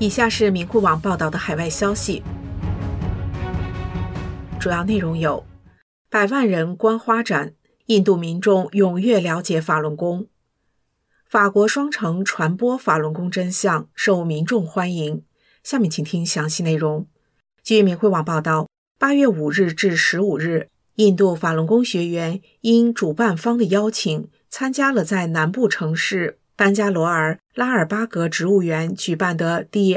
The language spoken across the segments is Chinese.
以下是明慧网报道的海外消息，主要内容有：100万人观花展，印度民众踊跃了解法轮功；法国双城传播法轮功真相，受民众欢迎。下面请听详细内容。据明慧网报道，8月5日至15日，印度法轮功学员应主办方的邀请，参加了在南部城市班加罗尔拉尔巴格植物园举办的第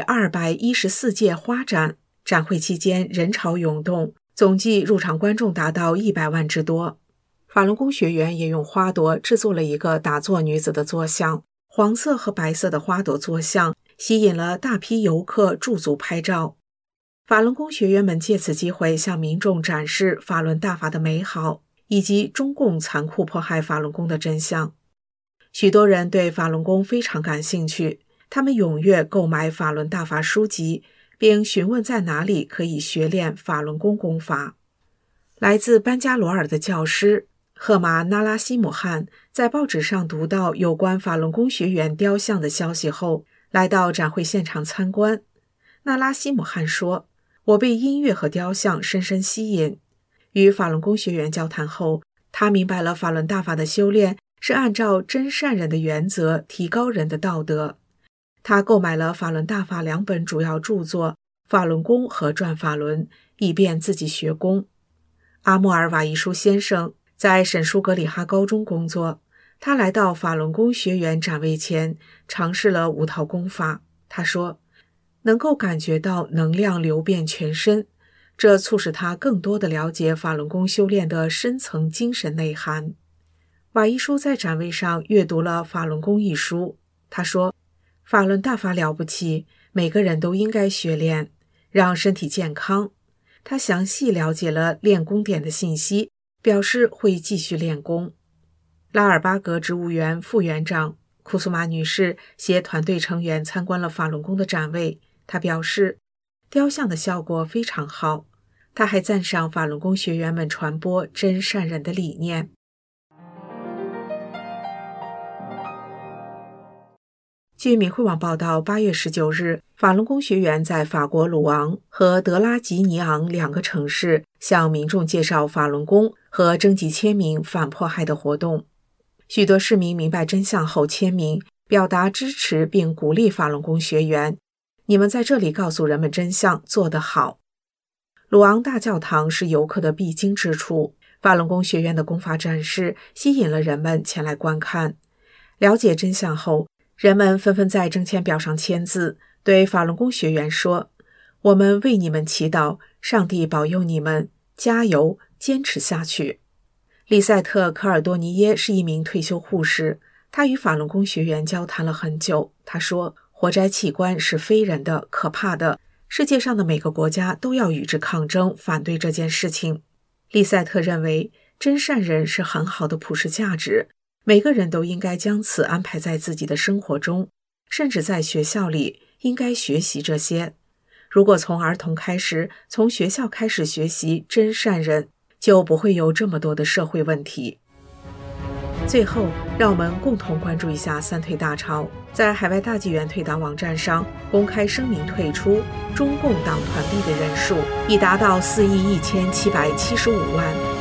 214届花展。展会期间人潮涌动，总计入场观众达到100万之多。法轮功学员也用花朵制作了一个打坐女子的坐像，黄色和白色的花朵坐像吸引了大批游客驻足拍照。法轮功学员们借此机会向民众展示法轮大法的美好，以及中共残酷迫害法轮功的真相。许多人对法轮功非常感兴趣，他们踊跃购买法轮大法书籍，并询问在哪里可以学练法轮功功法。来自班加罗尔的教师赫马纳拉西姆汗在报纸上读到有关法轮功学员雕像的消息后，来到展会现场参观。纳拉西姆汗说：“我被音乐和雕像深深吸引。”与法轮功学员交谈后，他明白了法轮大法的修炼是按照真善人的原则提高人的道德。他购买了法轮大法2本主要著作《法轮功》和《转法轮》，以便自己学功。阿穆尔瓦伊舒先生在沈舒格里哈高中工作，他来到法轮功学员展位前，尝试了5套功法。他说，能够感觉到能量流遍全身，这促使他更多地了解法轮功修炼的深层精神内涵。瓦伊舒在展位上阅读了《法轮功》一书，他说，法轮大法了不起，每个人都应该学练，让身体健康。他详细了解了练功点的信息，表示会继续练功。拉尔巴格植物园副园长库苏玛女士携团队成员参观了法轮功的展位，她表示，雕像的效果非常好。她还赞赏法轮功学员们传播真善忍的理念。据明慧网报道，8月19日，法轮功学员在法国鲁昂和德拉吉尼昂2个城市向民众介绍法轮功和征集签名反迫害的活动。许多市民明白真相后签名，表达支持并鼓励法轮功学员。你们在这里告诉人们真相，做得好。鲁昂大教堂是游客的必经之处，法轮功学员的功法展示吸引了人们前来观看。了解真相后，人们纷纷在征签表上签字，对法轮功学员说：“我们为你们祈祷，上帝保佑你们，加油，坚持下去。”利塞特·科尔多尼耶是一名退休护士，他与法轮功学员交谈了很久。他说：“活摘器官是非人的、可怕的，世界上的每个国家都要与之抗争，反对这件事情。”利塞特认为，真善人是很好的普世价值。每个人都应该将此安排在自己的生活中，甚至在学校里应该学习这些。如果从儿童开始，从学校开始学习真善忍，就不会有这么多的社会问题。最后，让我们共同关注一下三退大潮。在海外大纪元退党网站上公开声明退出中共党团吏的人数已达到4.1775亿。